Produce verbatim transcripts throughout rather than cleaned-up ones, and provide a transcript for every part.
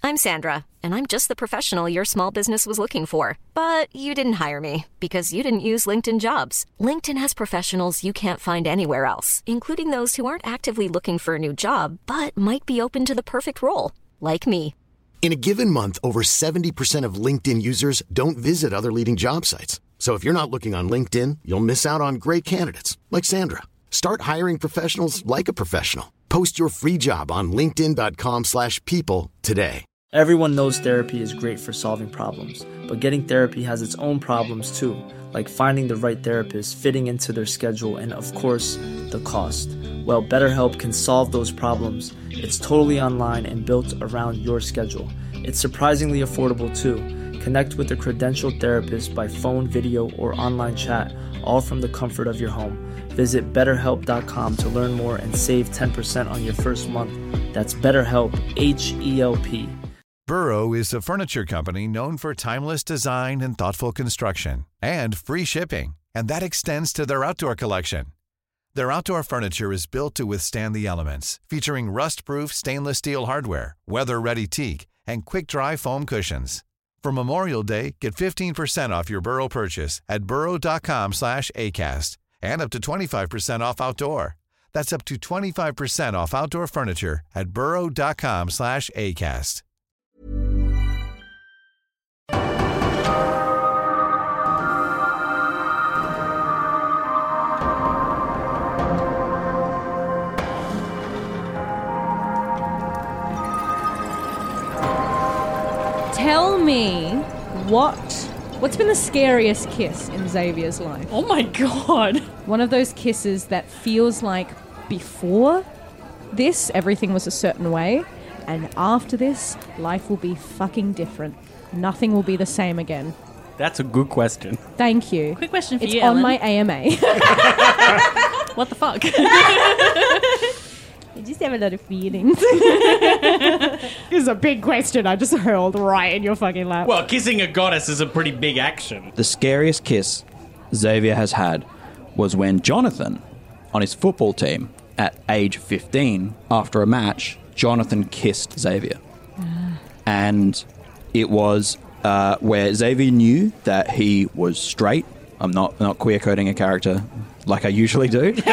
I'm Sandra, and I'm just the professional your small business was looking for. But you didn't hire me because you didn't use LinkedIn Jobs. LinkedIn has professionals you can't find anywhere else, including those who aren't actively looking for a new job, but might be open to the perfect role, like me. In a given month, over seventy percent of LinkedIn users don't visit other leading job sites. So if you're not looking on LinkedIn, you'll miss out on great candidates like Sandra. Start hiring professionals like a professional. Post your free job on linkedin dot com slash people today. Everyone knows therapy is great for solving problems, but getting therapy has its own problems too, like finding the right therapist, fitting into their schedule, and of course, the cost. Well, BetterHelp can solve those problems. It's totally online and built around your schedule. It's surprisingly affordable too. Connect with a credentialed therapist by phone, video, or online chat, all from the comfort of your home. Visit better help dot com to learn more and save ten percent on your first month. That's BetterHelp, H E L P. Burrow is a furniture company known for timeless design and thoughtful construction, and free shipping, and that extends to their outdoor collection. Their outdoor furniture is built to withstand the elements, featuring rust-proof stainless steel hardware, weather-ready teak, and quick-dry foam cushions. For Memorial Day, get fifteen percent off your Burrow purchase at burrow dot com slash acast, and up to twenty-five percent off outdoor. That's up to twenty-five percent off outdoor furniture at burrow dot com slash acast. Tell me what what's been the scariest kiss in Xavier's life? Oh my god. One of those kisses that feels like before this everything was a certain way, and after this life will be fucking different. Nothing will be the same again. That's a good question. Thank you. Quick question for it's you, on Ellen. my A M A. What the fuck? I just have a lot of feelings. This is a big question I just hurled right in your fucking lap. Well, kissing a goddess is a pretty big action. The scariest kiss Xavier has had was when Jonathan, on his football team, at age fifteen, after a match, Jonathan kissed Xavier. And it was uh, where Xavier knew that he was straight. I'm not not queer coding a character like I usually do. That's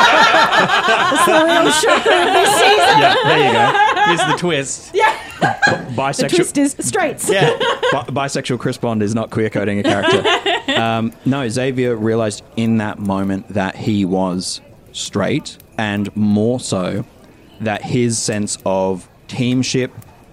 the real shocker of this season. Yeah, there you go. Here's the twist. Yeah. Bisexual. The twist is straights. Yeah. Bi- bisexual Chris Bond is not queer coding a character. Um, no, Xavier realized in that moment that he was straight, and more so that his sense of teamship,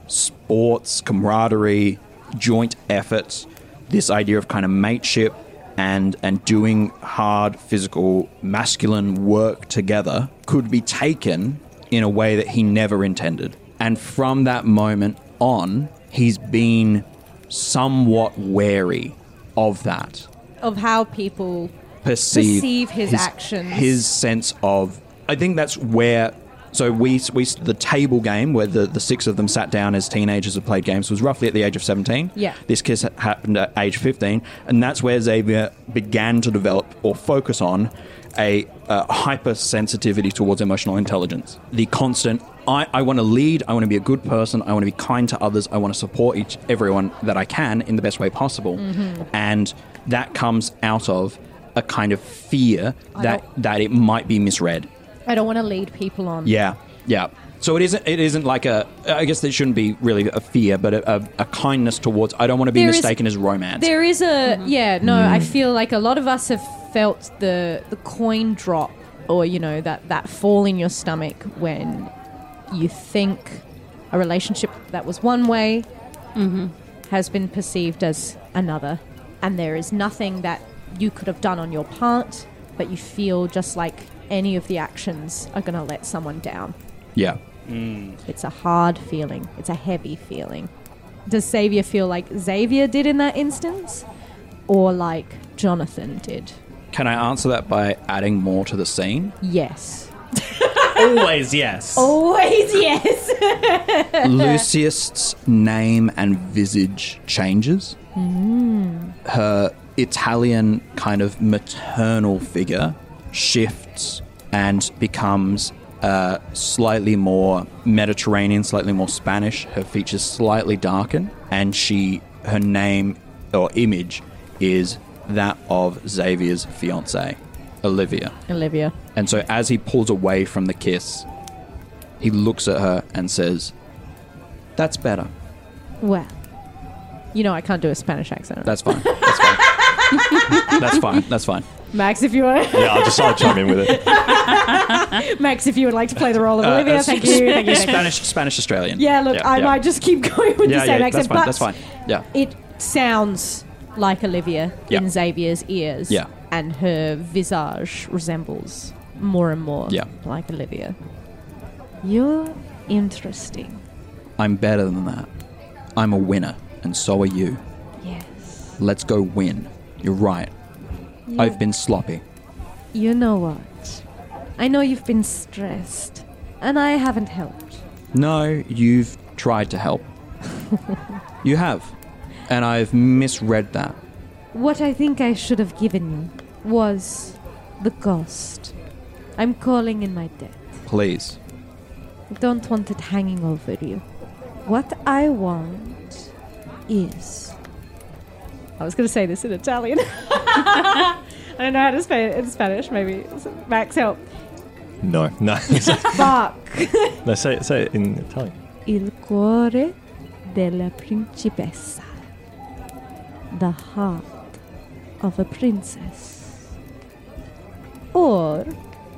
sports, camaraderie, joint efforts, this idea of kind of mateship, and and doing hard physical masculine work together could be taken in a way that he never intended. And from that moment on, he's been somewhat wary of that. Of how people Perceive, perceive his, his actions. His sense of... I think that's where... So we, we the table game where the, the six of them sat down as teenagers and played games was roughly at the age of seventeen. Yeah. This kiss ha- happened at age fifteen, and that's where Xavier began to develop or focus on a uh, hypersensitivity towards emotional intelligence. The constant, I, I want to lead, I want to be a good person, I want to be kind to others, I want to support each everyone that I can in the best way possible. Mm-hmm. And that comes out of a kind of fear that, that it might be misread. I don't want to lead people on. Yeah, yeah. So it isn't. It isn't like a. I guess there shouldn't be really a fear, but a, a, a kindness towards. I don't want to be There is- mistaken as romance. There is a Mm-hmm. yeah no Mm. I feel like a lot of us have felt the the coin drop, or you know that that fall in your stomach when you think a relationship that was one way Mm-hmm. has been perceived as another, and there is nothing that you could have done on your part, but you feel just like any of the actions are going to let someone down. Yeah. Mm. It's a hard feeling. It's a heavy feeling. Does Xavier feel like Xavier did in that instance, or like Jonathan did? Can I answer that by adding more to the scene? Yes. Always yes. Always yes. Lucius's name and visage changes. Mm. Her Italian kind of maternal figure shifts and becomes uh, slightly more Mediterranean, slightly more Spanish. Her features slightly darken, and she, her name or image is that of Xavier's fiancée, Olivia. Olivia. And so as he pulls away from the kiss, he looks at her and says, "That's better." Well, you know I can't do a Spanish accent. That's fine. That's fine. That's fine. That's fine. Max, if you want. Yeah, I'll just I'll chime in with it. Max, if you would like to play the role of Uh, Olivia, uh, thank you. Thank you. Spanish, Spanish Australian. Yeah, look, Yeah, I yeah. might just keep going when Yeah, you say yeah, an that's accent, fine. but That's fine. Yeah. it sounds like Olivia Yeah. in Xavier's ears. Yeah. And her visage resembles more and more Yeah. like Olivia. You're interesting. I'm better than that. I'm a winner, and so are you. Yes. Let's go win. You're right. Yeah. I've been sloppy. You know what? I know you've been stressed, and I haven't helped. No, you've tried to help. You have. And I've misread that. What I think I should have given you was the ghost. I'm calling in my death. Please. I don't want it hanging over you. What I want is... I was going to say this in Italian. I don't know how to say it in Spanish. Maybe. Max, help. No, no. Fuck. No, say it, say it in Italian. Il cuore della principessa. The heart of a princess. Or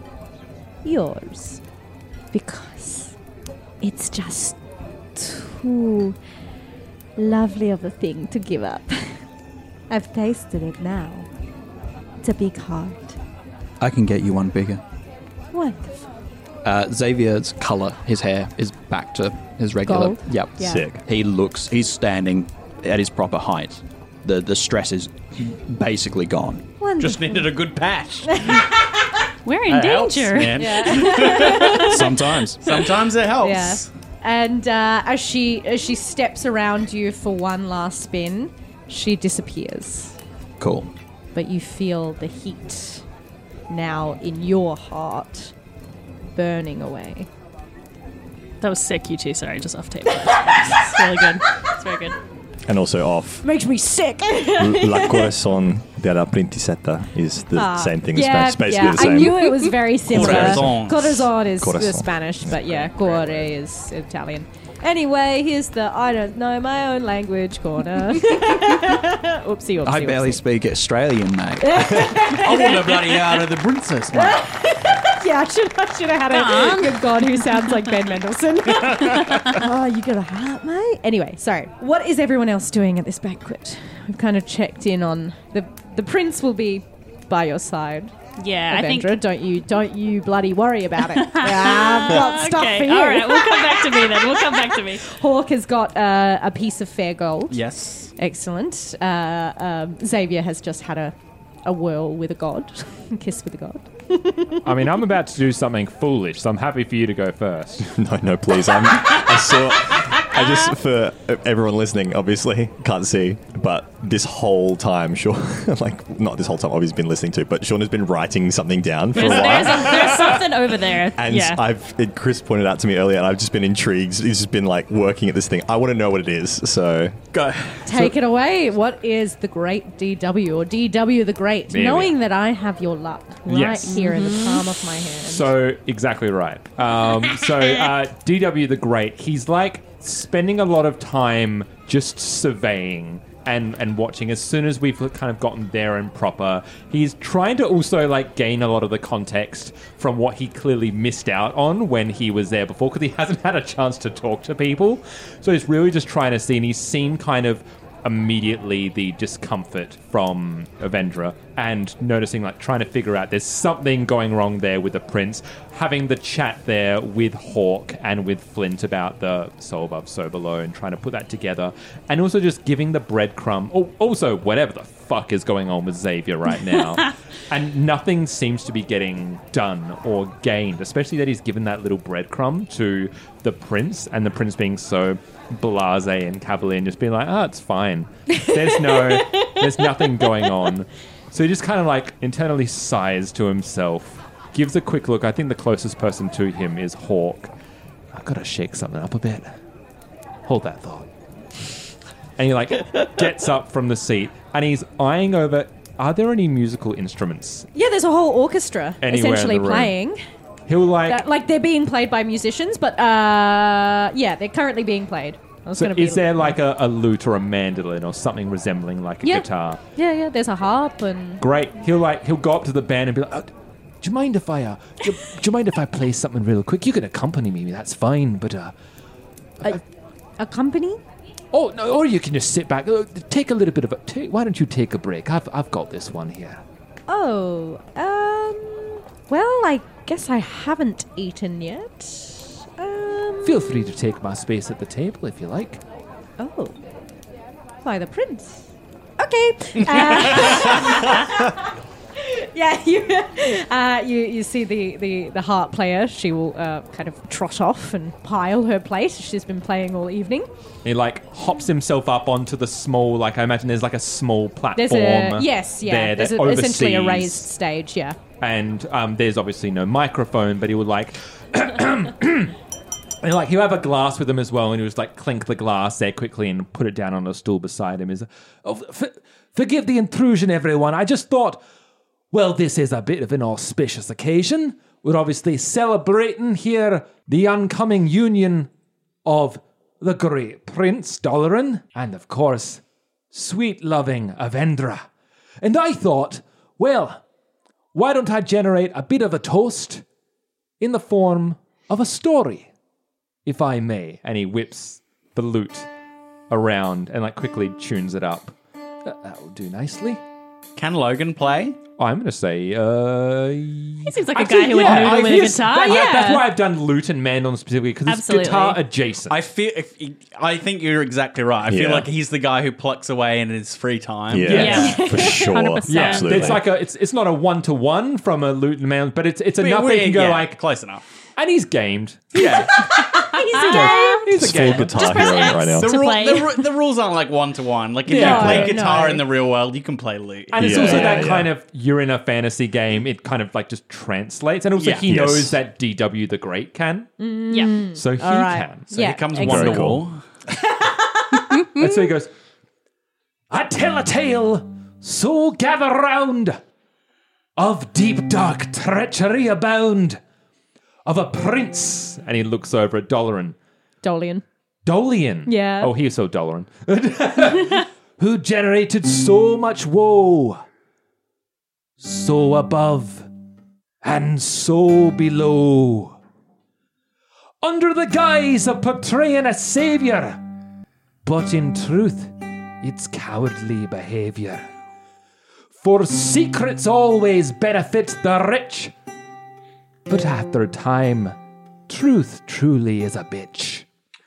yours. Because it's just too lovely of a thing to give up. I've tasted it now. It's a big heart. I can get you one bigger. Wonderful. Uh, Xavier's colour, his hair, is back to his regular. Gold? Yep. Yeah. Sick. He looks, he's standing at his proper height. The the stress is basically gone. Wonderful. Just needed a good patch. We're in That helps, danger. man. Sometimes. Sometimes it helps. Yeah. And uh, as she as she steps around you for one last spin, she disappears. Cool. But you feel the heat now in your heart burning away. That was sick, you two. Sorry, just off tape. It's really good. It's very good. And also off. Makes me sick. La corazón de la princesetta is the Ah, same thing as yeah, Spanish. Basically yeah. the same. I knew it was very similar. Corazón. Corazon is Corazon. the Spanish, but yeah, cuore is Italian. Anyway, here's the I don't know my own language corner. oopsie, oopsie, I barely oopsie. speak Australian, mate. I want to bloody out of the princess, mate. Yeah, I should, I should have had a good god who sounds like Ben Mendelsohn. Oh, you got a heart, mate? Anyway, sorry. What is everyone else doing at this banquet? We've kind of checked in on... The the prince will be by your side. Yeah, I think. Avendra, don't you don't you bloody worry about it. I've got stuff Okay, for you. all right, we'll come back to me then. We'll come back to me. Hawk has got uh, a piece of fair gold. Yes. Excellent. Uh, um, Xavier has just had a, a whirl with a god. Kiss with a god. I mean, I'm about to do something foolish, so I'm happy for you to go first. No, no, please. I'm, I saw. I just, for everyone listening, obviously can't see, but this whole time, Sean, like not this whole time, obviously been listening to, but Sean has been writing something down for There's, a while. there's, a, there's something over there. And yeah. I've it, Chris pointed out to me earlier, and I've just been intrigued. He's just been like working at this thing. I want to know what it is. So Go. Take it away. What is the great D W or D W the Great? There we Knowing that I have your luck right Yes. here in the palm of my hand. So, exactly right. Um, so, uh, D W the Great, he's like spending a lot of time just surveying and, and watching. As soon as we've kind of gotten there and proper, he's trying to also like gain a lot of the context from what he clearly missed out on when he was there before, because he hasn't had a chance to talk to people. So he's really just trying to see, and he's seen kind of immediately the discomfort from Avendra and noticing, like, trying to figure out there's something going wrong there with the prince, having the chat there with Hawk and with Flint about the so above, so below, and trying to put that together, and also just giving the breadcrumb, oh, also whatever the fuck is going on with Xavier right now. And nothing seems to be getting done or gained, especially that he's given that little breadcrumb to the prince, and the prince being so blasé and cavalier and just being like, oh, it's fine. There's no, there's nothing going on. So he just kind of like internally sighs to himself, gives a quick look. I think the closest person to him is Hawk. I've got to shake something up a bit. Hold that thought. And he like gets up from the seat and he's eyeing over. Are there any musical instruments? Yeah, there's a whole orchestra Anywhere in essentially the room. playing. He'll like. Uh, like they're being played by musicians, but uh, yeah, they're currently being played. I was So gonna be is there like a, a lute or a mandolin or something resembling like a Yeah. guitar? Yeah, yeah. There's a harp and Great. He'll like he'll go up to the band and be like, oh, "Do you mind if I uh, do, do you mind if I play something real quick? You can accompany me. That's fine. But uh, a, a company. oh no, or you can just sit back. Uh, take a little bit of a. Take, why don't you take a break? I've I've got this one here. Oh, um. Well, I guess I haven't eaten yet. Um. Feel free to take my space at the table if you like. Oh. By the prince. Okay. Uh, yeah, you, uh, you you see the, the, the harp player. She will uh, kind of trot off and pile her plate. She's been playing all evening. He like hops himself up onto the small, like I imagine there's like a small platform. There's a yes, yeah. there There's that a, essentially a oversees- raised stage. Yeah. and um, there's obviously no microphone, but he would like, and like he'll have a glass with him as well, and he'll just like clink the glass there quickly and put it down on a stool beside him. Is oh, f- forgive the intrusion, everyone. I just thought, well, this is a bit of an auspicious occasion. We're obviously celebrating here the oncoming union of the great Prince Dalaran and, of course, sweet loving Avendra. And I thought, well, why don't I generate a bit of a toast in the form of a story, if I may? And he whips the lute around and like quickly tunes it up. Uh, that will do nicely. Can Logan play? I'm going to say, uh... He seems like a guy who would noodle with a guitar. That, yeah. That's why I've done lute and mandolin specifically, because it's Absolutely. guitar adjacent. I feel. If, I think you're exactly right. I Yeah. feel like he's the guy who plucks away in his free time. Yeah, Yeah. for sure. one hundred percent. yeah, Absolutely. it's like a, it's it's not a one to one from a lute and mandolin, but it's it's But enough we- that you can go yeah, like, close enough. and he's gamed. Yeah. He's a game. He's It's a full gamer. guitar Just press hero X. right now. The, To rule, play. the, ru- the rules aren't like one to one. Like if Yeah. you play No, guitar no. in the real world, you can play lute. And it's Yeah, also yeah, that yeah. kind of, you're in a fantasy game, it kind of like just translates. And also Yeah. he Yes. knows that D W the Great can, Yeah. so he All right. can. So Yeah, here comes exactly. Wonderwall. And so he goes, I tell a tale, so gather round, of deep dark treachery abound, of a prince. And he looks over at Dalaran. Dolian. Dolian. Yeah. Oh, he's so Dalaran. Who generated so much woe, so above and so below, under the guise of portraying a savior, but in truth, it's cowardly behavior. For secrets always benefit the rich, but after a time, truth truly is a bitch.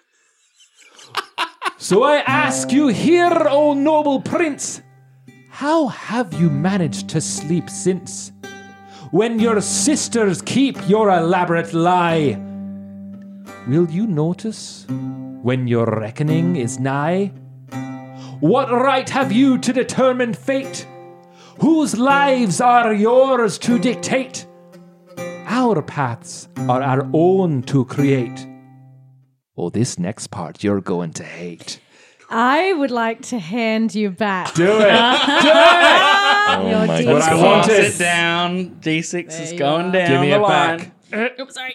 So I ask you here, O noble prince, how have you managed to sleep since? When your sisters keep your elaborate lie, will you notice when your reckoning is nigh? What right have you to determine fate? Whose lives are yours to dictate? Our paths are our own to create. Oh, this next part you're going to hate. I would like to hand you back. Do it. Do it. Oh Your my D What I six. want Sit is- down. D six is you going are. down Give me the it line. back. Oops, sorry.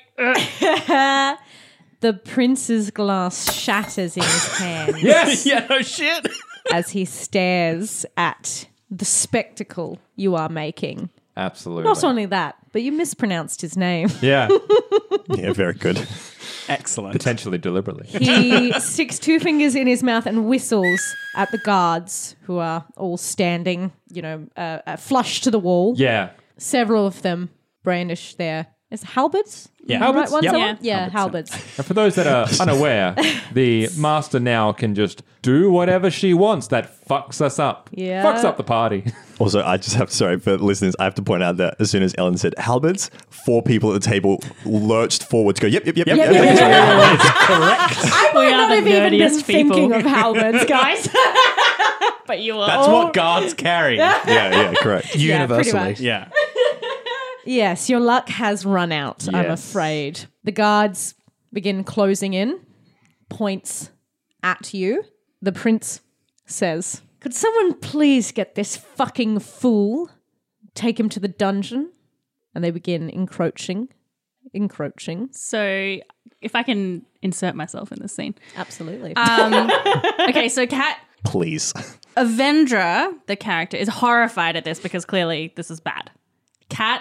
The prince's glass shatters in his hand Yes. Yeah, no shit. as he stares at the spectacle you are making. Absolutely. Not only that, but you mispronounced his name. Yeah. Yeah, very good. Excellent. Potentially deliberately. He sticks two fingers in his mouth and whistles at the guards who are all standing, you know, uh, uh, flush to the wall. Yeah. Several of them brandish their is it halberds. Yeah. Am I right Halberds? one, Yep. someone? Yeah. Yeah, halberds. And for those that are unaware, the master now can just do whatever she wants that fucks us up. Yeah. Fucks up the party. Also, I just have, sorry, for listeners, I have to point out that as soon as Ellen said halberds, four people at the table lurched forward to go, yep, yep, yep, yep, Yep, yep. yep, yep, yep, yep. I We might are not the have even been nerdiest people. thinking of halberds, guys. But you are That's Oh. what guards carry. Yeah, yeah, correct. Yeah, pretty Universally. much. Yeah. Yes, your luck has run out, I'm Yes. afraid. The guards begin closing in, points at you. The prince says, "Could someone please get this fucking fool, take him to the dungeon?" And they begin encroaching, encroaching. So if I can insert myself in this scene. Absolutely. Um, okay, so Kat, Please. Avendra, the character, is horrified at this because clearly this is bad. Kat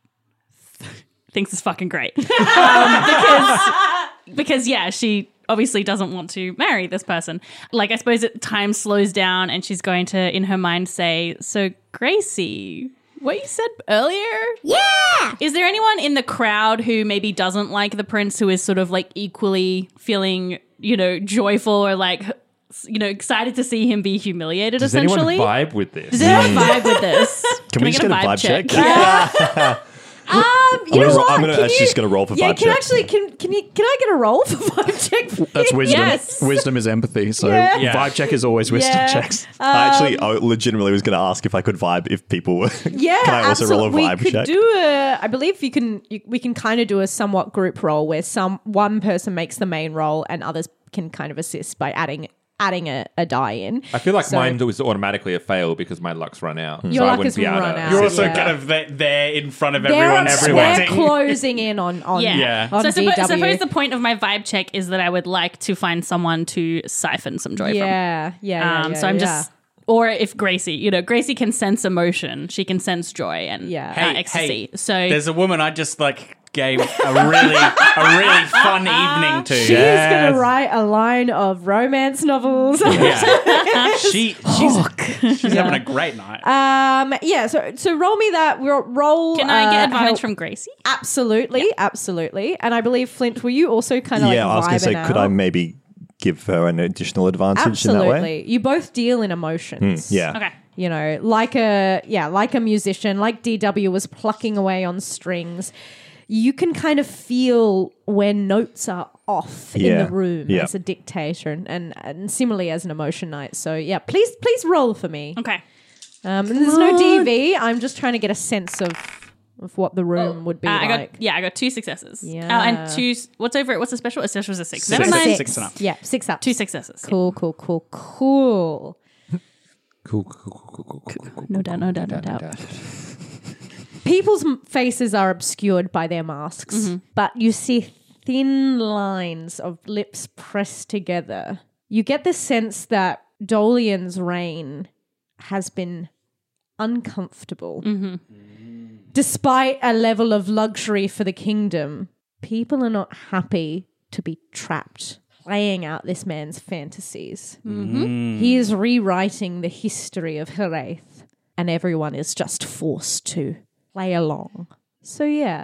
thinks it's fucking great. Um, because, because, yeah, she obviously doesn't want to marry this person. Like, I suppose it, time slows down and she's going to, in her mind, say, "So, Gracie, what you said earlier? Yeah! Is there anyone in the crowd who maybe doesn't like the prince, who is sort of like equally feeling, you know, joyful or like, you know, excited to see him be humiliated, Does essentially? anyone vibe with this? Does anyone vibe with this? Can, we I just get a vibe check? um, you I'm know gonna- what? I'm gonna Can actually you- just gonna roll for yeah, vibe can check. actually can can you can I get a roll for vibe check? Please? That's wisdom. Yes. Wisdom is empathy. So Yeah. Yeah. vibe check is always wisdom Yeah. checks. I actually, Um, I legitimately was going to ask if I could vibe if people were. Yeah, Can I also roll a absolutely. vibe we could check? do a. I believe you can. You, we can kind of do a somewhat group roll where some one person makes the main role and others can kind of assist by adding adding a, a die in. I feel like So- mine was automatically a fail because my luck's run out. Your so I luck wouldn't has be able run to out. You're also Yeah. kind of there, there in front of They're, everyone. they're Everyone. closing in on on Yeah. Yeah. on So I suppose, D W. suppose the point of my vibe check is that I would like to find someone to siphon some joy yeah, yeah, yeah, from. Um, yeah, so I'm yeah. just, or if Gracie, you know, Gracie can sense emotion, she can sense joy and Yeah. uh, Hey, ecstasy. hey, so there's a woman I just like gave a really a really fun evening to. She's Yes. gonna write a line of romance novels. Yeah. she she's she's having a great night. um, yeah. So so roll me that. Ro- Roll. can I get uh, advantage help- from Gracie? Absolutely, absolutely. And I believe Flint, were you also kind of Yeah, like I was going to say, vibing could out? I maybe give her an additional advantage in that way? Absolutely. You both deal in emotions. Hmm, yeah. Okay. You know, like a yeah, like a musician, like D W was plucking away on strings. You can kind of feel when notes are off in Yeah. the room Yeah. as a dictator, and, and and similarly as an emotion knight. So yeah, please please roll for me. Okay. Um, and there's no D V. I'm just trying to get a sense of of what the room would be Uh, I like. got yeah, I got two successes. Yeah. Uh, and two. What's over? What's the special? A special was a six. Six. Never mind. Six. Six and up. Yeah, six up. Two successes. Cool, cool, cool, cool. Cool, cool, cool, cool, cool, cool, cool. No doubt. No doubt. No doubt. People's m- faces are obscured by their masks, Mm-hmm. but you see thin lines of lips pressed together. You get the sense that Dolian's reign has been uncomfortable. Mm-hmm. Despite a level of luxury for the kingdom, people are not happy to be trapped, playing out this man's fantasies. Mm-hmm. He is rewriting the history of Heraeth, and everyone is just forced to play along. So yeah.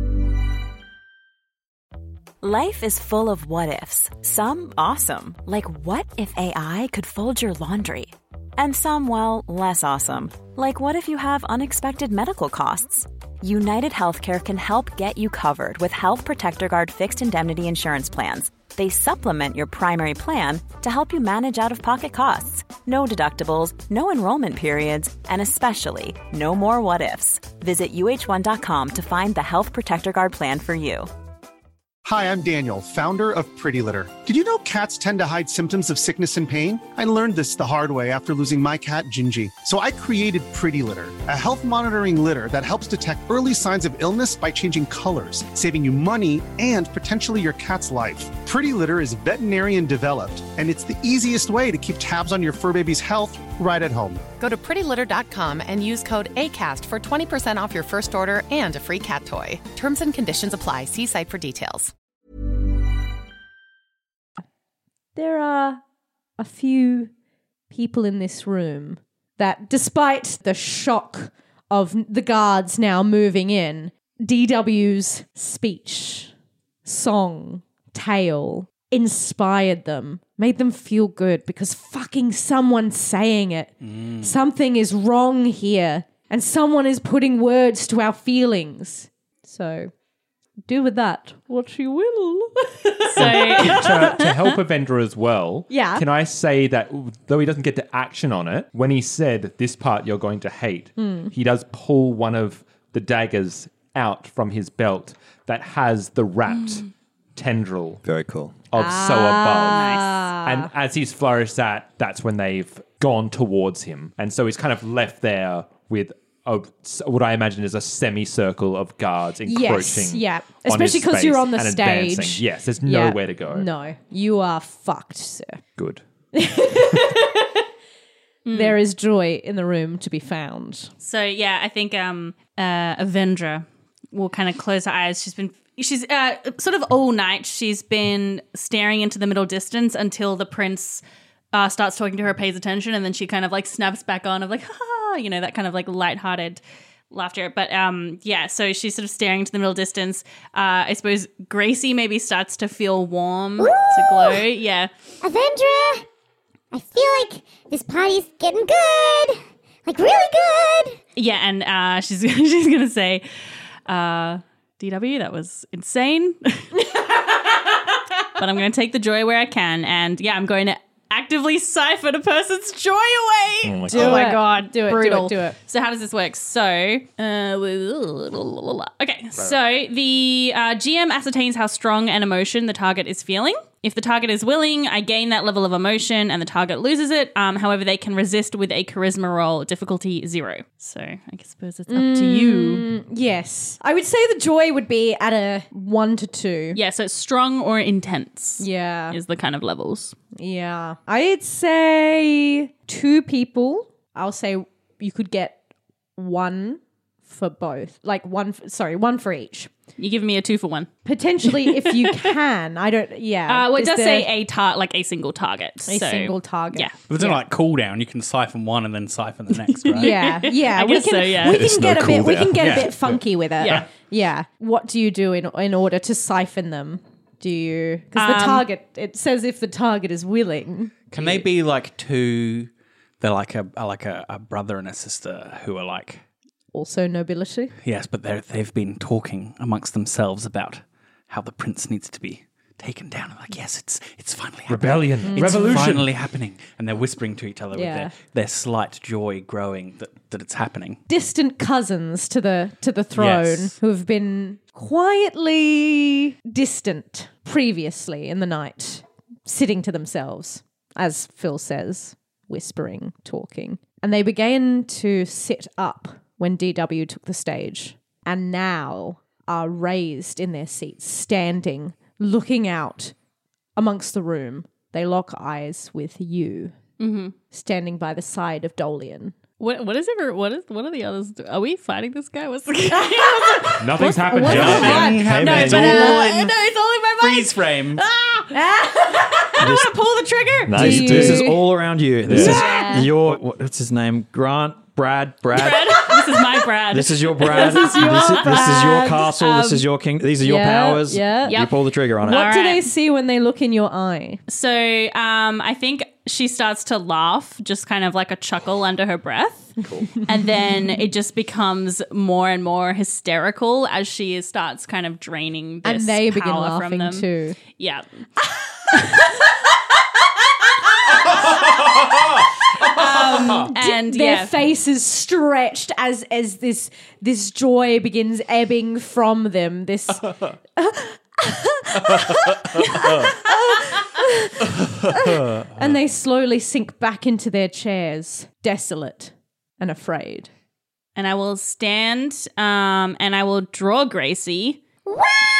Life is full of what-ifs. Some awesome, like what if A I could fold your laundry? And some, well, less awesome, like what if you have unexpected medical costs? United Healthcare can help get you covered with Health Protector Guard fixed indemnity insurance plans. They supplement your primary plan to help you manage out-of-pocket costs. No deductibles, no enrollment periods, and especially no more what-ifs. Visit U H one dot com to find the Health Protector Guard plan for you. Hi, I'm Daniel, founder of Pretty Litter. Did you know cats tend to hide symptoms of sickness and pain? I learned this the hard way after losing my cat, Gingy. So I created Pretty Litter, a health monitoring litter that helps detect early signs of illness by changing colors, saving you money and potentially your cat's life. Pretty Litter is veterinarian developed, and it's the easiest way to keep tabs on your fur baby's health right at home. Go to pretty litter dot com and use code ACAST for twenty percent off your first order and a free cat toy. Terms and conditions apply. See site for details. There are a few people in this room that, despite the shock of the guards now moving in, D W's speech, song, tale inspired them, made them feel good because fucking someone's saying it. Mm. Something is wrong here and someone is putting words to our feelings. So do with that what you will. So to, to help Avendra as well, Yeah. can I say that though he doesn't get to action on it, when he said this part you're going to hate, Hmm. he does pull one of the daggers out from his belt that has the wrapped tendril. Very cool. Of so above. Ah. And as he's flourished that, that's when they've gone towards him. And so he's kind of left there with a, what I imagine is a semicircle of guards encroaching. Yes, yeah. on Especially his because you're space on the and stage. advancing. Yes, there's Yeah. nowhere to go. No, you are fucked, sir. Good. There is joy in the room to be found. So yeah, I think um uh Avendra will kind of close her eyes. She's been she's uh sort of all night she's been staring into the middle distance until the prince uh starts talking to her, pays attention, and then she kind of like snaps back on of like ha, you know, that kind of like lighthearted laughter. But um yeah, so she's sort of staring into the middle distance. Uh I suppose Gracie maybe starts to feel warm, Ooh! to glow. Yeah. Avendra, I feel like this party's getting good. Like really good. Yeah, and uh, she's she's gonna say, uh, D W, that was insane. But I'm gonna take the joy where I can, and yeah, I'm going to actively siphon a person's joy away. Oh my Do oh my it. god, Do it, do brutal. it, do it. So how does this work? So, uh, okay, so the uh, G M ascertains how strong an emotion the target is feeling. If the target is willing, I gain that level of emotion and the target loses it. Um, however, they can resist with a charisma roll, difficulty zero. So I suppose it's up to you. Mm, yes. I would say the joy would be at a one to two. Yeah, so it's strong or intense. Yeah. Is the kind of levels. Yeah. I'd say two people. I'll say you could get one for both. Like one, f- sorry, one for each. You give me a two for one. Potentially, if you can. I don't, yeah. Uh, well, it Is does there say a tar- like a single target. a so, single target. Yeah. But it's not like cooldown. You can siphon one and then siphon the next, right? Yeah, yeah. I we guess can, so, yeah. we There's can no get a bit. We cooldown. can get Yeah. a bit funky with it. Yeah. yeah. What do you do in in order to siphon them? Do you because the Um, target? It says if the target is willing. Can they be like two? They're like a are like a, a brother and a sister who are like Also nobility. yes, but they they've been talking amongst themselves about how the prince needs to be taken down. I'm like, yes, it's it's finally happening. Rebellion. Mm. It's Revolution. finally happening, and they're whispering to each other Yeah. with their, their slight joy growing that, that it's happening. Distant cousins to the to the throne Yes. who have been quietly distant previously in the night, sitting to themselves, as Phil says, whispering, talking. And they began to sit up when D W took the stage, and now are raised in their seats, standing, looking out amongst the room. They lock eyes with you, Mm-hmm. standing by the side of Dolian. What what is ever what is what are the others? Do? Are we fighting this guy? What's the Nothing's happened what's yet. the plan? Hey, No, man. but, uh, all in no, it's all in my mind. Freeze frame. I don't want to pull the trigger. Nice. Do This you- is all around you. This Yeah. is your what's his name? Grant, Brad, Brad. Brad, this is my Brad. This is your Brad. This is your this, is, this is your Brad. castle. this Um, is your king. These are your yeah, powers. yeah. You Yep. pull the trigger on it. What All do right. they see when they look in your eye? So um, I think she starts to laugh, just kind of like a chuckle under her breath. And then it just becomes more and more hysterical as she starts kind of draining this And they begin power from laughing them. too. Yeah. um, and Their yeah. faces stretched as as this this joy begins ebbing from them. This and they slowly sink back into their chairs, desolate and afraid. And I will stand um, and I will draw Gracie. Wow!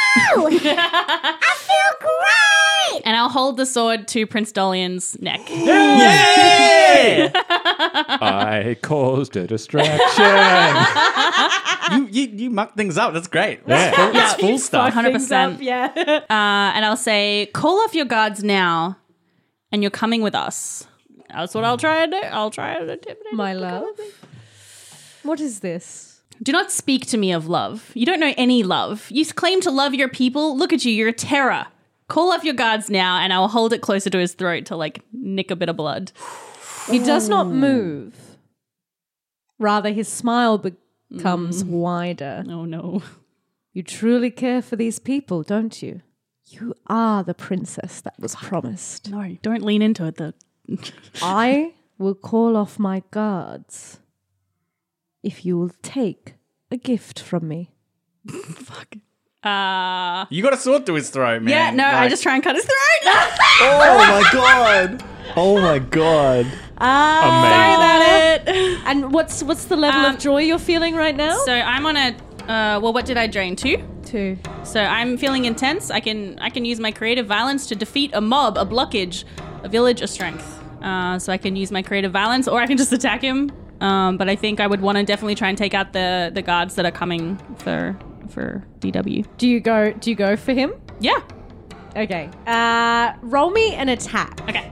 I feel great! And I'll hold the sword to Prince Dolian's neck. Yay! I caused a distraction. you, you you muck things up. That's great. Yeah. That's full, that's full stuff. one hundred percent. Yeah. Uh, and I'll say, call off your guards now, and you're coming with us. That's what I'll try and do. I'll try and intimidate My you. love. What is this? Do not speak to me of love. You don't know any love. You claim to love your people. Look at you. You're a terror. Call off your guards now, and I'll hold it closer to his throat to, like, nick a bit of blood. He does not move. Rather, his smile becomes wider. Oh, no. You truly care for these people, don't you? You are the princess that was promised. No, don't lean into it. The I will call off my guards if you will take a gift from me. Fuck. Uh, You got a sword to his throat, man. yeah, no, I Like- just try and cut his throat. Oh my god! Oh my god! Ah, Sorry about it. And what's what's the level Um, of joy you're feeling right now? So I'm on a. Uh, well, what did I drain? Two. Two. So I'm feeling intense. I can I can use my creative violence to defeat a mob, a blockage, a village, a strength. Uh, so I can use my creative violence, or I can just attack him. Um, but I think I would want to definitely try and take out the the guards that are coming for for D W. Do you go? Do you go for him? Yeah. Okay. Uh, roll me an attack. Okay.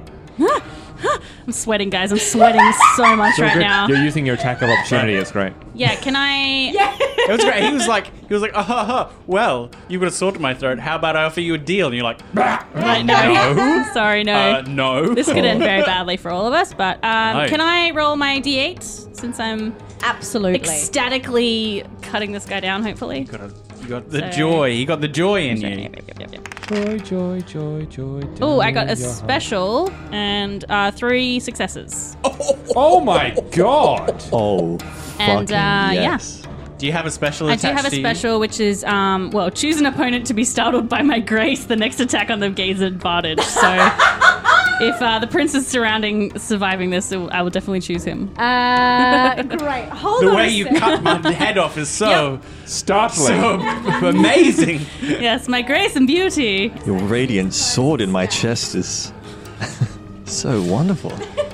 I'm sweating, guys. I'm sweating so much So right good. now. You're using your attack of opportunity. It's great. Yeah. Can I? Yeah. It was great. He was like, he was like, oh, ha, ha, well, you've got a sword to my throat. How about I offer you a deal? And you're like, bah. Right, no. Sorry, no. Uh, no. This could end very badly for all of us. But um, No. can I roll my D eight since I'm absolutely ecstatically cutting this guy down? Hopefully. You got, a, you got the So- joy. You got the joy in you. Joy, joy, joy, joy. Oh, I got a down your heart. special and uh, three successes. Oh my god! Oh, And, fucking uh, yeah. yes. Do you have a special I do attached have a to you? special, which is, um, well, choose an opponent to be startled by my grace. The next attack on them gains advantage. So if uh, the prince is surrounding surviving this, it will- I will definitely choose him. Uh, great. Hold The on. way a you sec. cut my head off is so startling, so amazing. Yes, my grace and beauty. Your radiant sword in my chest is so wonderful.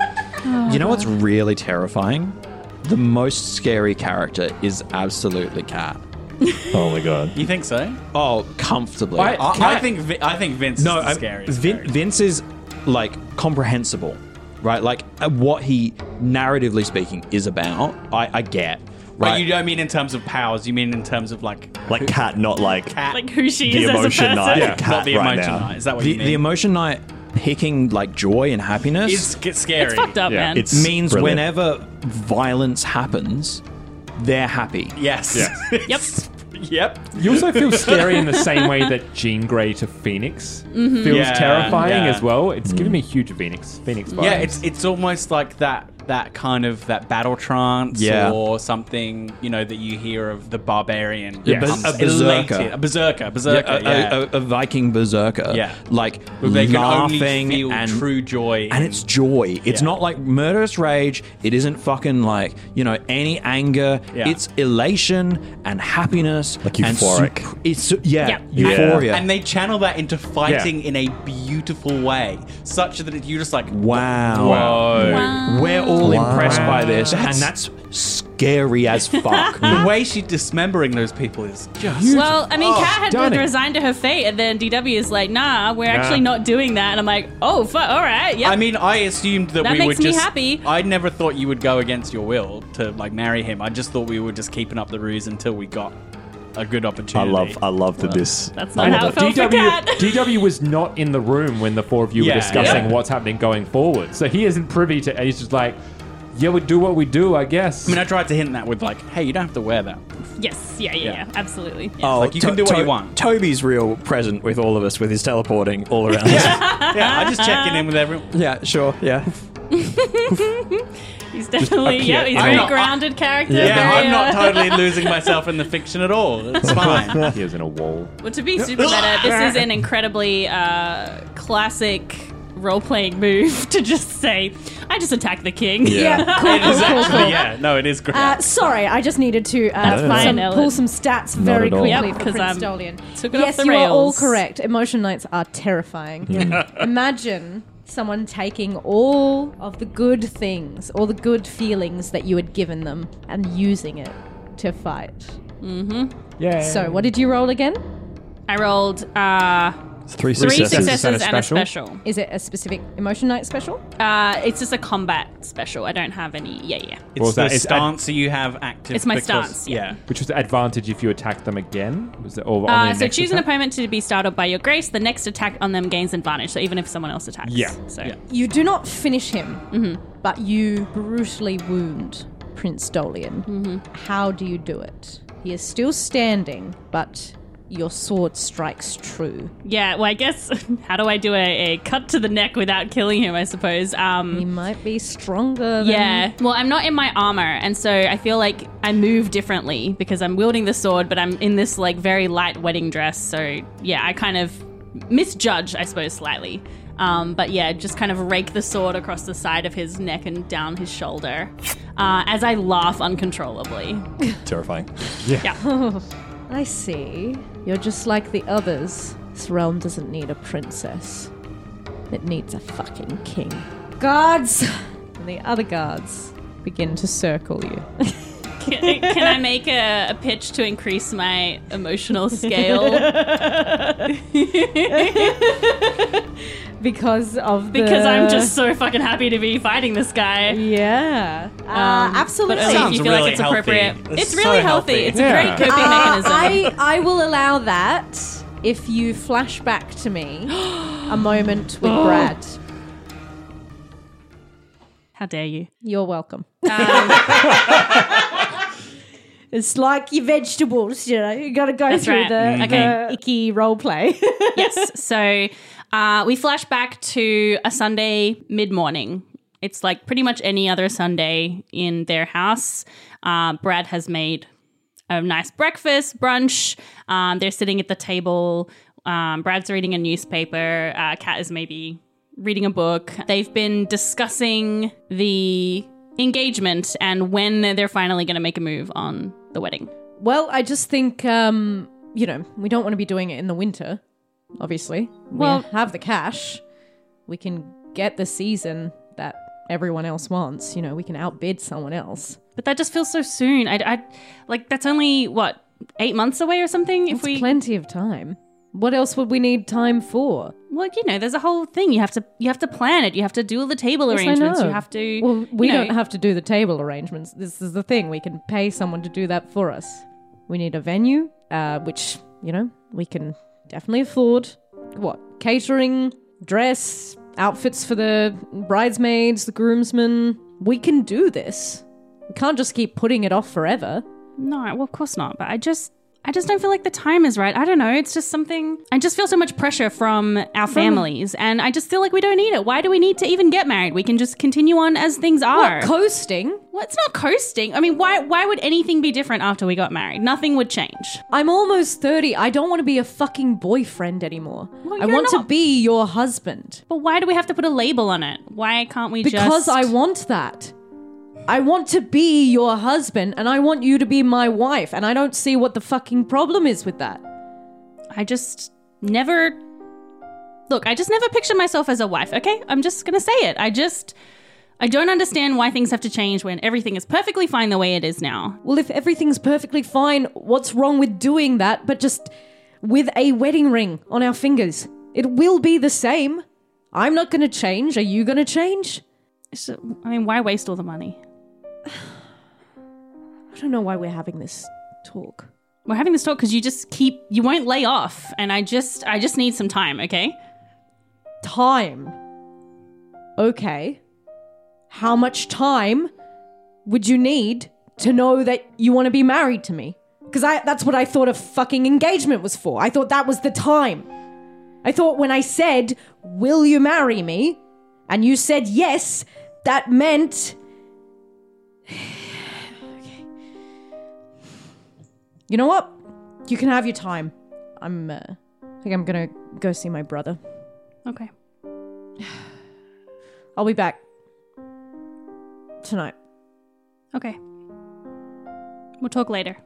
You know what's really terrifying? The most scary character is absolutely Cat. Oh my god. You think so? Oh, comfortably. I, I, I think Vi- I think Vince no, is the I- scariest. Vin- Vince is like comprehensible, right? Like uh, what he, narratively speaking, is about. I, I get. But Right? you don't mean in terms of powers. You mean in terms of like Like Cat, not like Cat. Like who she the is as a emotion person. knight. Yeah, Cat not the right emotion now. knight. Is that what the, you mean? the emotion night picking like joy and happiness is get scary. It's fucked up, Yeah. man. It's means brilliant. whenever violence happens, they're happy. Yes. Yep. Yep. You also feel scary in the same way that Jean Grey to Phoenix Mm-hmm. feels Yeah, terrifying yeah. as well. It's giving me huge Phoenix Phoenix vibes. Yeah, it's it's almost like that that kind of that battle trance Yeah. or something, you know, that you hear of the barbarian. Yeah, comes a berserker. elated. A berserker. Berserker. Yeah, a, Yeah. a, a, a Viking berserker. Yeah. Like They can only laughing feel and true joy. and in- it's joy. It's Yeah. not like murderous rage. It isn't fucking like, you know, any anger. Yeah. It's elation and happiness. Like and euphoric. sup- it's yeah, Yeah. euphoria. And they channel that into fighting in a beautiful way, such that you're just like, wow. whoa. Wow. We're all Wow. impressed by this, That's- and that's scary as fuck. The way she's dismembering those people is just. Well, I mean, Oh, Kat had stunning. resigned to her fate, and then D W is like, nah, we're actually not doing that. And I'm like, oh, fu- all right, yeah. I mean, I assumed that, That we makes would me just. happy. I never thought you would go against your will to like marry him. I just thought we were just keeping up the ruse until we got a good I opportunity. love I love that this That's I not love how it it. felt for D W, Kat. D W was not in the room when the four of you Yeah, were discussing yeah. what's happening going forward. So he isn't privy to. He's just like, yeah, we do what we do, I guess. I mean, I tried to hint that with like, hey, you don't have to wear that. Yes, yeah, yeah, Yeah. yeah, absolutely. Yeah. Oh, Like, you can do what you want. Toby's real present with all of us with his teleporting all around us. Yeah, I just checking in with everyone. Yeah, sure, yeah. He's definitely, appear- yeah, he's a I'm very not- grounded character. Yeah, very, I'm not uh, totally losing myself in the fiction at all. It's fine. He was in a wall. Well, to be super meta, this is an incredibly uh, classic role-playing move to just say, I just attacked the king. Yeah, cool, It is cool, cool, actually, cool. yeah. No, it is great. Uh, sorry, I just needed to uh, That's pull, fine, some, Ellen. pull some stats very at all. quickly Yep, for 'cause Prince I'm- Dolian. took it yes, off the you are all rails. correct. Emotion knights are terrifying. Imagine someone taking all of the good things, all the good feelings that you had given them, and using it to fight. Yeah. So, what did you roll again? I rolled uh, Three three successes. successes and a special? special. Is it a specific emotion knight special? Uh, it's just a combat special. I don't have any. Yeah, yeah. it's was the that? It's ad- stance you have active. It's my because- stance, yeah. Which was the advantage if you attack them again? Was it or on Uh, the so next choose an attack? opponent to be startled by your grace. The next attack on them gains advantage. So even if someone else attacks. Yeah. So Yeah. You do not finish him, but you brutally wound Prince Dolian. How do you do it? He is still standing, but your sword strikes true. Yeah, well, I guess, how do I do a, a cut to the neck without killing him, I suppose? Um, he might be stronger than... Yeah. Well, I'm not in my armor, and so I feel like I move differently because I'm wielding the sword, but I'm in this, like, very light wedding dress. So, yeah, I kind of misjudge, I suppose, slightly. Um, but, yeah, just kind of rake the sword across the side of his neck and down his shoulder uh, as I laugh uncontrollably. Terrifying. Yeah. yeah. I see. You're just like the others. This realm doesn't need a princess. It needs a fucking king. Guards! And the other guards begin to circle you. Can, can I make a, a pitch to increase my emotional scale? Because of the... Because I'm just so fucking happy to be fighting this guy. Yeah. Um, uh, absolutely. But only if you feel really like it's healthy. appropriate. It's It's so really healthy. healthy. It's Yeah. a great coping Uh, mechanism. I, I will allow that if you flash back to me a moment with Brad. How dare you? You're welcome. Um, It's like your vegetables, you know. You got to go That's through right. the, Mm. the Okay. icky role play. yes. So uh, we flash back to a Sunday mid-morning. It's like pretty much any other Sunday in their house. Uh, Brad has made a nice breakfast, brunch. Um, they're sitting at the table. Um, Brad's reading a newspaper. Uh, Kat is maybe reading a book. They've been discussing the engagement and when they're finally going to make a move on the wedding. Well, I just think, um, you know, we don't want to be doing it in the winter, obviously. Well- we have the cash. We can get the season that everyone else wants. You know, we can outbid someone else. But that just feels so soon. I, I like that's only what eight months away or something. If It's we, plenty of time. What else would we need time for? well, you know, there's a whole thing. You have to you have to plan it. You have to do all the table Yes, I arrangements. know. You have to. Well, we you know, don't have to do the table arrangements. This is the thing. We can pay someone to do that for us. We need a venue, uh, which, you know, we can definitely afford. What? Catering, dress, outfits for the bridesmaids, the groomsmen. We can do this. We can't just keep putting it off forever. No, well, of course not. But I just. I just don't feel like the time is right. I don't know. It's just something. I just feel so much pressure from our families, and I just feel like we don't need it. Why do we need to even get married? We can just continue on as things are. What, coasting? Well, it's not coasting. I mean, why? Why would anything be different after we got married? Nothing would change. I'm almost thirty. I don't want to be a fucking boyfriend anymore. Well, I you're want not. to be your husband. But why do we have to put a label on it? Why can't we just? Because I want that. I want to be your husband and I want you to be my wife, and I don't see what the fucking problem is with that. I just never. Look, I just never pictured myself as a wife, okay? I'm just gonna say it. I just. I don't understand why things have to change when everything is perfectly fine the way it is now. Well, if everything's perfectly fine, what's wrong with doing that, but just with a wedding ring on our fingers? It will be the same. I'm not gonna change. Are you gonna change? So, I mean, why waste all the money? I don't know why we're having this talk. We're having this talk because you just keep, you won't lay off, and I just, I just need some time, okay? Time. Okay. How much time would you need to know that you want to be married to me? Because I that's what I thought a fucking engagement was for. I thought that was the time. I thought when I said, will you marry me? And you said yes, that meant... Okay. You know what? You can have your time. I'm, uh, I think I'm gonna go see my brother. Okay. I'll be back tonight. Okay. We'll talk later.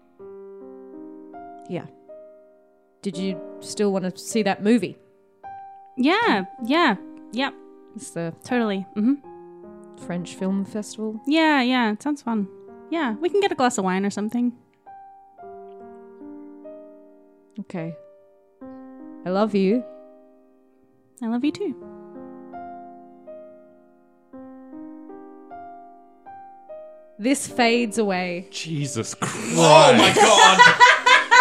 Yeah. Did you still want to see that movie? Yeah, yeah, yeah. It's the Totally. Mm-hmm. French Film Festival. Yeah, yeah, it sounds fun. Yeah, we can get a glass of wine or something. Okay. I love you. I love you too. This fades away. Jesus Christ. Oh my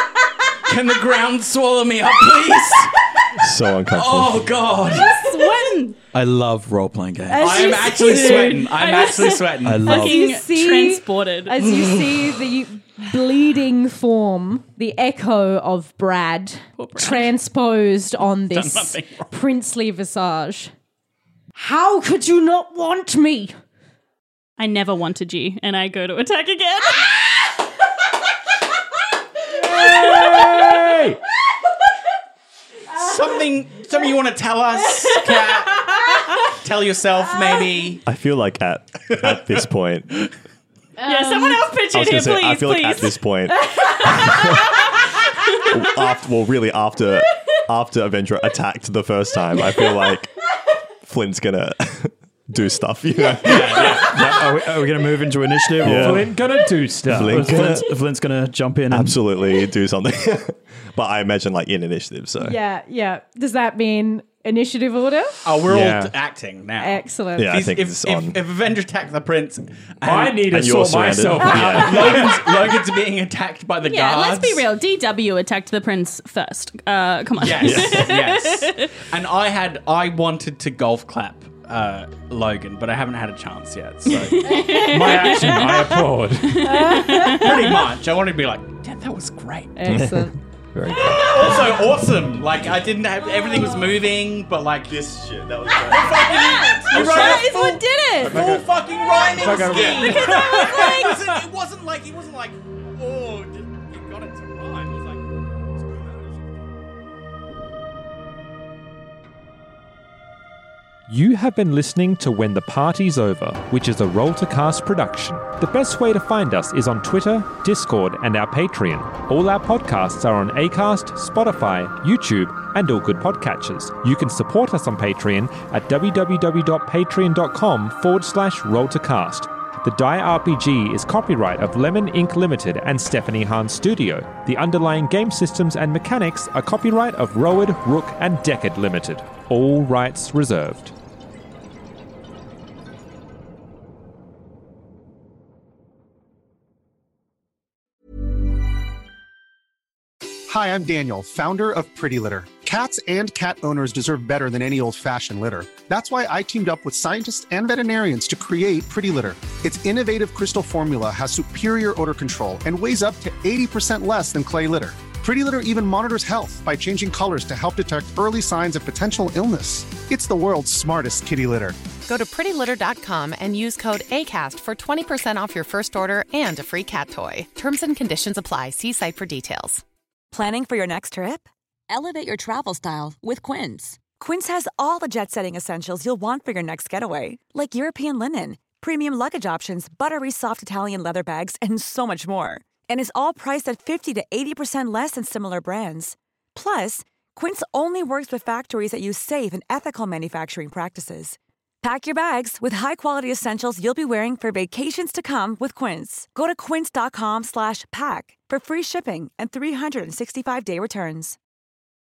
god! Can the ground swallow me up, please? So uncomfortable. Oh god! When on! I love role playing games. As I'm you actually see- sweating. I'm I was actually sweating. I love As you Fucking see, transported. as you see the bleeding form, the echo of Brad, transposed on this nothing wrong. princely visage. How could you not want me? I never wanted you, and I go to attack again. Hey! Something, something you want to tell us, Kat? Tell yourself, maybe. I feel like at at this point, yeah, someone else pitch I in was here, going to say, please, I feel please. like at this point, after, well, really after after Avendra attacked the first time, I feel like Flint's gonna do stuff. You know? Yeah, are we, are we going to move into initiative? Yeah. Or Flint gonna do stuff. Flint gonna- Flint's, Flint's going to jump in. And, Absolutely do something. But I imagine like in initiative. So Yeah, yeah. Does that mean initiative order? Oh, we're Yeah. all acting now. Excellent. Yeah, I If- think if, it's if, on. if Avenger attacked the prince, and, I need to and you're sort surrounded. myself out. Logan's, Logan's being attacked by the Yeah, guards. let's be real. D W attacked the prince first. Uh, come on. Yes, yes. And I had, I wanted to golf clap uh, Logan, but I haven't had a chance yet. So My action, I applaud. pretty much, I wanted to be like, yeah, that was great. Excellent. Very good. Also awesome. Like I didn't have everything was moving, but like this shit that was great. You wrote That a is full, what did it. full fucking rhyming Fuck, I'm- scheme. Because I was like, it, wasn't, it wasn't like it wasn't like oh, just, you got it to rhyme. It was like. You have been listening to When the Party's Over, which is a Roll to Cast production. The best way to find us is on Twitter, Discord, and our Patreon. All our podcasts are on Acast, Spotify, YouTube, and all good podcatchers. You can support us on Patreon at www.patreon.com forward slash roll to cast. The Die R P G is copyright of Lemon Incorporated. Limited and Stephanie Hahn Studio. The underlying game systems and mechanics are copyright of Rowan, Rook, and Deckard Limited. All rights reserved. Hi, I'm Daniel, founder of Pretty Litter. Cats and cat owners deserve better than any old-fashioned litter. That's why I teamed up with scientists and veterinarians to create Pretty Litter. Its innovative crystal formula has superior odor control and weighs up to eighty percent less than clay litter. Pretty Litter even monitors health by changing colors to help detect early signs of potential illness. It's the world's smartest kitty litter. Go to pretty litter dot com and use code ACAST for twenty percent off your first order and a free cat toy. Terms and conditions apply. See site for details. Planning for your next trip? Elevate your travel style with Quince. Quince has all the jet-setting essentials you'll want for your next getaway, like European linen, premium luggage options, buttery soft Italian leather bags, and so much more. And is all priced at fifty to eighty percent less than similar brands. Plus, Quince only works with factories that use safe and ethical manufacturing practices. Pack your bags with high-quality essentials you'll be wearing for vacations to come with Quince. Go to quince.com slash pack for free shipping and three sixty-five day returns.